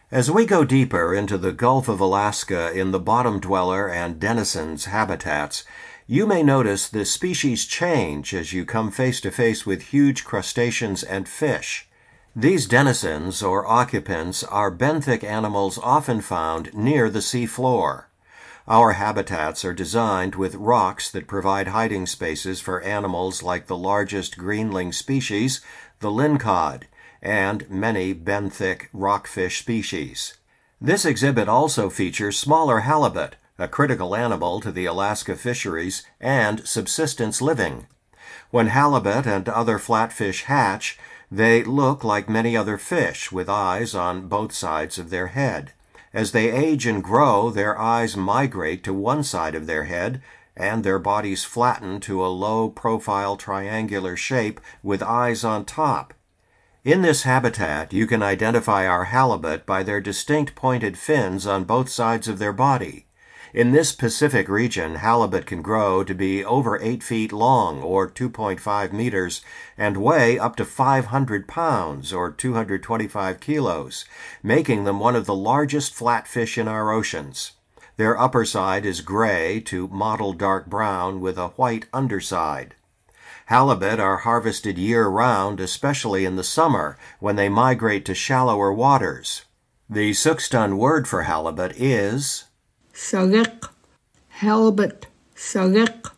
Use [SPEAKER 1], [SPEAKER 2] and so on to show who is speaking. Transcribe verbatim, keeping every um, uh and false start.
[SPEAKER 1] As we go deeper into the Gulf of Alaska in the bottom dweller and denizens habitats, you may notice the species change as you come face to face with huge crustaceans and fish. These denizens, or occupants, are benthic animals often found near the sea floor. Our habitats are designed with rocks that provide hiding spaces for animals like the largest greenling species, the lingcod, and many benthic rockfish species. This exhibit also features smaller halibut, a critical animal to the Alaska fisheries and subsistence living. When halibut and other flatfish hatch, they look like many other fish with eyes on both sides of their head. As they age and grow, their eyes migrate to one side of their head, and their bodies flatten to a low-profile triangular shape with eyes on top. In this habitat, you can identify our halibut by their distinct pointed fins on both sides of their body. In this Pacific region, halibut can grow to be over eight feet long, or two point five meters, and weigh up to five hundred pounds, or two hundred twenty-five kilos, making them one of the largest flatfish in our oceans. Their upper side is gray to mottled dark brown with a white underside. Halibut are harvested year-round, especially in the summer, when they migrate to shallower waters. The Sookston word for halibut is
[SPEAKER 2] Sagek, halibut, sagek.